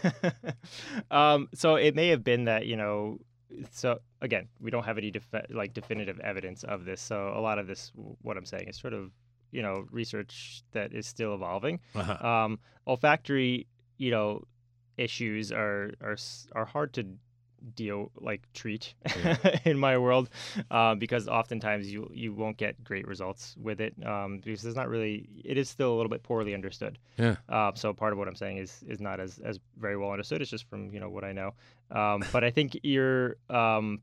um, so it may have been that you know. So again, we don't have any defi- like definitive evidence of this. So a lot of this, what I'm saying, is sort of you know research that is still evolving. Uh-huh. Um, olfactory, you know, issues are are s- are hard to deal like treat in my world uh, because oftentimes you you won't get great results with it um, because it's not really it is still a little bit poorly understood. Yeah. Uh, so part of what I'm saying is is not as as very well understood. It's just from you know what I know. Um, but I think you're um,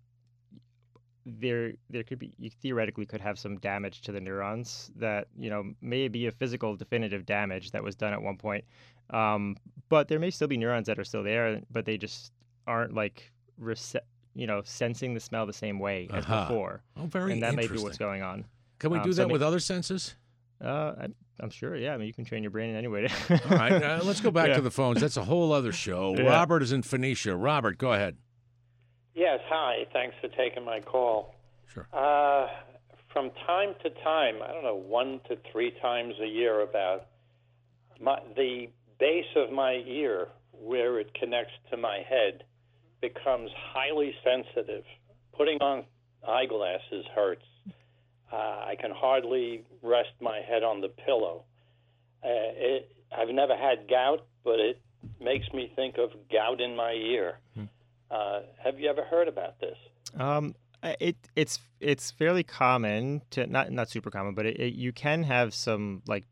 there there could be you theoretically could have some damage to the neurons that you know may be a physical definitive damage that was done at one point. Um, but there may still be neurons that are still there, but they just aren't like rece- you know sensing the smell the same way as Uh-huh. before. Oh, very And that may be interesting. what's going on. Can we um, do so that ma- with other senses? Uh, I'm, I'm sure. Yeah, I mean you can train your brain in any way. All right, uh, let's go back Yeah. to the phones. That's a whole other show. Yeah. Robert is in Phoenicia. Robert, go ahead. Yes, hi. Thanks for taking my call. Sure. Uh, from time to time, I don't know, one to three times a year about, my, the base of my ear, where it connects to my head, becomes highly sensitive. Putting on eyeglasses hurts. Uh, I can hardly rest my head on the pillow. Uh, it, I've never had gout, but it makes me think of gout in my ear. Hmm. Uh, have you ever heard about this? Um, I- it it's it's fairly common to not not super common, but it, it, you can have some like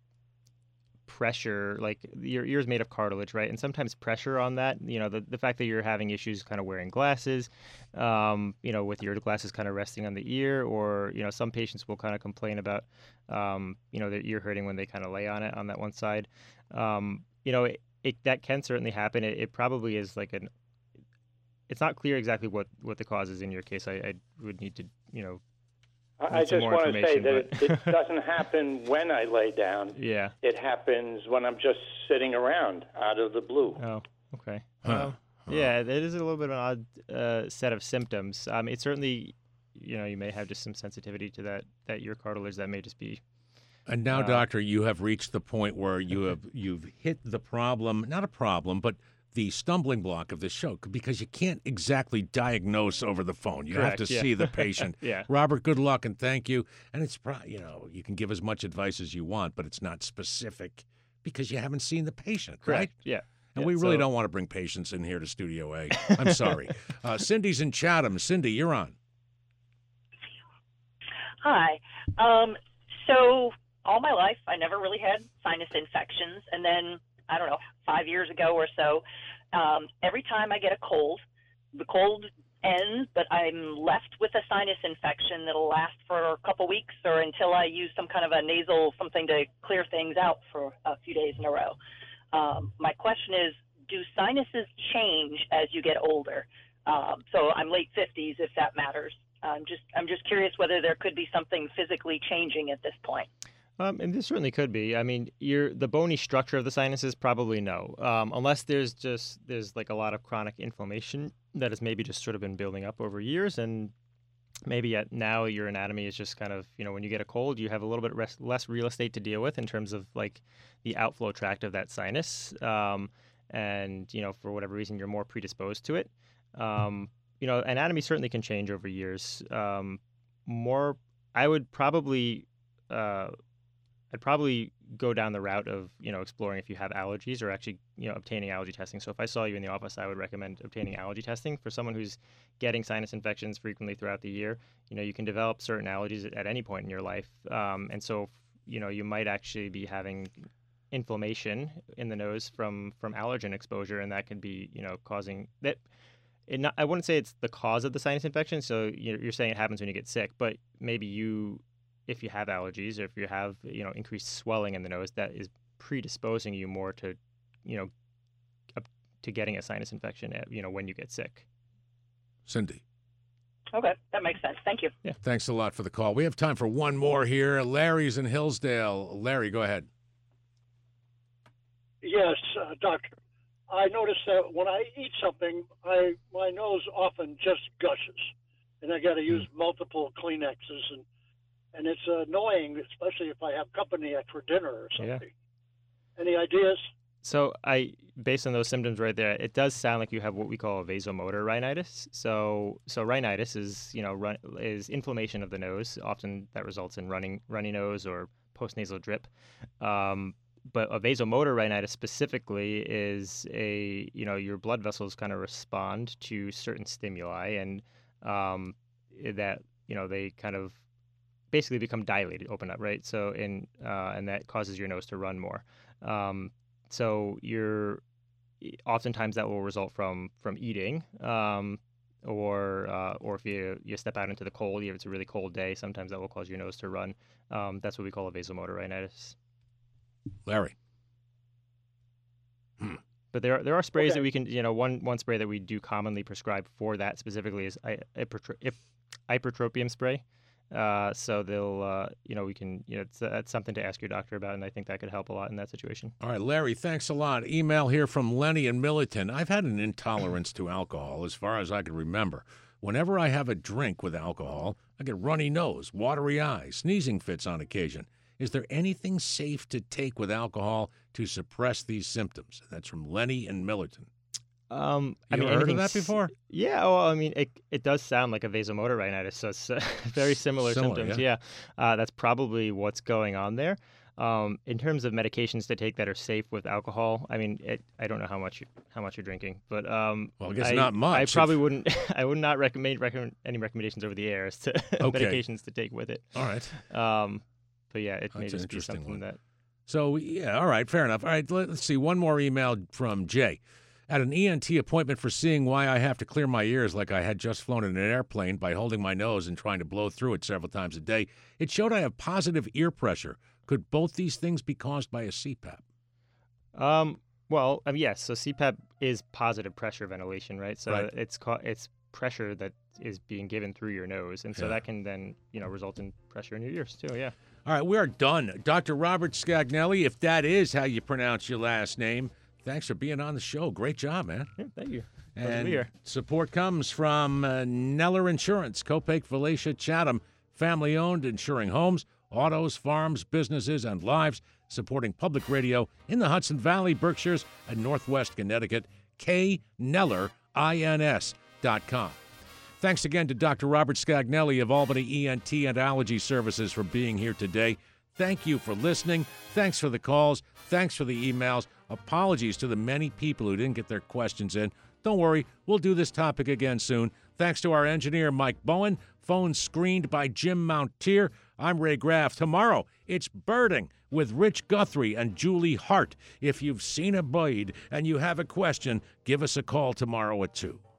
pressure, like your ear's made of cartilage, right? And sometimes pressure on that, you know, the, the fact that you're having issues kind of wearing glasses, um, you know, with your glasses kind of resting on the ear, or, you know, some patients will kind of complain about, um, you know, their ear hurting when they kind of lay on it on that one side. Um, you know, it, it that can certainly happen. It, it probably is like an, it's not clear exactly what, what the cause is in your case. I, I would need to, you know, I need some just more want to say information, that but- it, it doesn't happen when I lay down. yeah. It happens when I'm just sitting around out of the blue. Oh, okay. Huh. Um, yeah, it is a little bit of an odd uh, set of symptoms. Um, it certainly, you know, you may have just some sensitivity to that that ear cartilage that may just be. And now, Uh, doctor, you have reached the point where you have you've hit the problem, not a problem, but the stumbling block of this show, because you can't exactly diagnose over the phone. You Correct, have to yeah. see the patient. Yeah. Robert, good luck and thank you. And it's pro- you know, you can give as much advice as you want, but it's not specific because you haven't seen the patient, right? Correct. Yeah. And Yeah, we really so- don't want to bring patients in here to Studio A. I'm sorry. uh, Cindy's in Chatham. Cindy, you're on. Hi. Um, so all my life, I never really had sinus infections. And then, I don't know, five years ago or so, um, every time I get a cold, the cold ends, but I'm left with a sinus infection that'll last for a couple weeks or until I use some kind of a nasal something to clear things out for a few days in a row. Um, my question is, do sinuses change as you get older? Um, so I'm late fifties, if that matters. I'm just I'm just curious whether there could be something physically changing at this point. Um, and this certainly could be. I mean, your the bony structure of the sinuses, probably no, um, unless there's just there's like a lot of chronic inflammation that has maybe just sort of been building up over years, and maybe at now your anatomy is just kind of, you know, when you get a cold, you have a little bit res- less real estate to deal with in terms of like the outflow tract of that sinus. Um, and you know for whatever reason you're more predisposed to it. Um, you know, anatomy certainly can change over years. Um, more, I would probably, uh, I'd probably go down the route of you know exploring if you have allergies or actually you know obtaining allergy testing. So if I saw you in the office, I would recommend obtaining allergy testing for someone who's getting sinus infections frequently throughout the year. You know, you can develop certain allergies at, at any point in your life, um, and so you know you might actually be having inflammation in the nose from from allergen exposure, and that could be you know causing that. It not, I wouldn't say it's the cause of the sinus infection. So you're, you're saying it happens when you get sick, but maybe you, if you have allergies or if you have you know increased swelling in the nose, that is predisposing you more to, you know, up to getting a sinus infection. At, you know, when you get sick. Cindy. Okay, that makes sense. Thank you. Yeah. Thanks a lot for the call. We have time for one more here. Larry's in Hillsdale. Larry, go ahead. Yes, uh, doctor. I notice that when I eat something, I my nose often just gushes, and I got to use multiple Kleenexes, and and it's annoying, especially if I have company at for dinner or something. Yeah. Any ideas? So I, based on those symptoms right there, it does sound like you have what we call a vasomotor rhinitis. So so rhinitis is you know run, is inflammation of the nose. Often that results in running runny nose or postnasal drip. Um, But a vasomotor rhinitis specifically is a, you know, your blood vessels kind of respond to certain stimuli and um, that, you know, they kind of basically become dilated, open up, right? So, in, uh, and that causes your nose to run more. Um, so you're, oftentimes that will result from, from eating um, or, uh, or if you, you step out into the cold, if it's a really cold day, sometimes that will cause your nose to run. Um, that's what we call a vasomotor rhinitis. Larry. Hmm. But there are, there are sprays Okay. that we can, you know, one one spray that we do commonly prescribe for that specifically is I- ipotro- ip- ipratropium spray. Uh, so they'll, uh, you know, we can, you know, it's, uh, that's something to ask your doctor about, and I think that could help a lot in that situation. All right, Larry, thanks a lot. Email here from Lenny in Millerton. I've had an intolerance to alcohol as far as I can remember. Whenever I have a drink with alcohol, I get runny nose, watery eyes, sneezing fits on occasion. Is there anything safe to take with alcohol to suppress these symptoms? That's from Lenny in Millerton. Um, I You mean, ever heard of anything that s- before? Yeah, well, I mean, it it does sound like a vasomotor rhinitis, so it's uh, very similar, Similar, symptoms. yeah. Yeah, uh, that's probably what's going on there. Um, in terms of medications to take that are safe with alcohol, I mean, it, I don't know how much you, how much you're drinking, but um, Well, I guess not much. I If- probably wouldn't. I would not recommend recommend any recommendations over the air as to Okay. medications to take with it. All right. Um, but yeah, it may That's an just be interesting something one. that. So, yeah, all right, fair enough. All right, let- let's see. One more email from Jay. At an E N T appointment for seeing why I have to clear my ears like I had just flown in an airplane by holding my nose and trying to blow through it several times a day, it showed I have positive ear pressure. Could both these things be caused by a C PAP? Um, well, um, yes. So C PAP is positive pressure ventilation, right? So Right. it's ca- it's pressure that is being given through your nose, and so Yeah. that can then you know result in pressure in your ears too. Yeah. All right, we are done. Doctor Robert Scagnelli, if that is how you pronounce your last name, thanks for being on the show. Great job, man. Yeah, thank you. Pleasure to And be here. support comes from uh, Neller Insurance, Copake, Valatia, Chatham, family-owned, insuring homes, autos, farms, businesses, and lives, supporting public radio in the Hudson Valley, Berkshires, and Northwest Connecticut. K Neller I N S dot com. Thanks again to Doctor Robert Scagnelli of Albany E N T and Allergy Services for being here today. Thank you for listening. Thanks for the calls. Thanks for the emails. Apologies to the many people who didn't get their questions in. Don't worry, we'll do this topic again soon. Thanks to our engineer, Mike Bowen. Phone screened by Jim Mountier. I'm Ray Graff. Tomorrow, it's birding with Rich Guthrie and Julie Hart. If you've seen a bird and you have a question, give us a call tomorrow at two.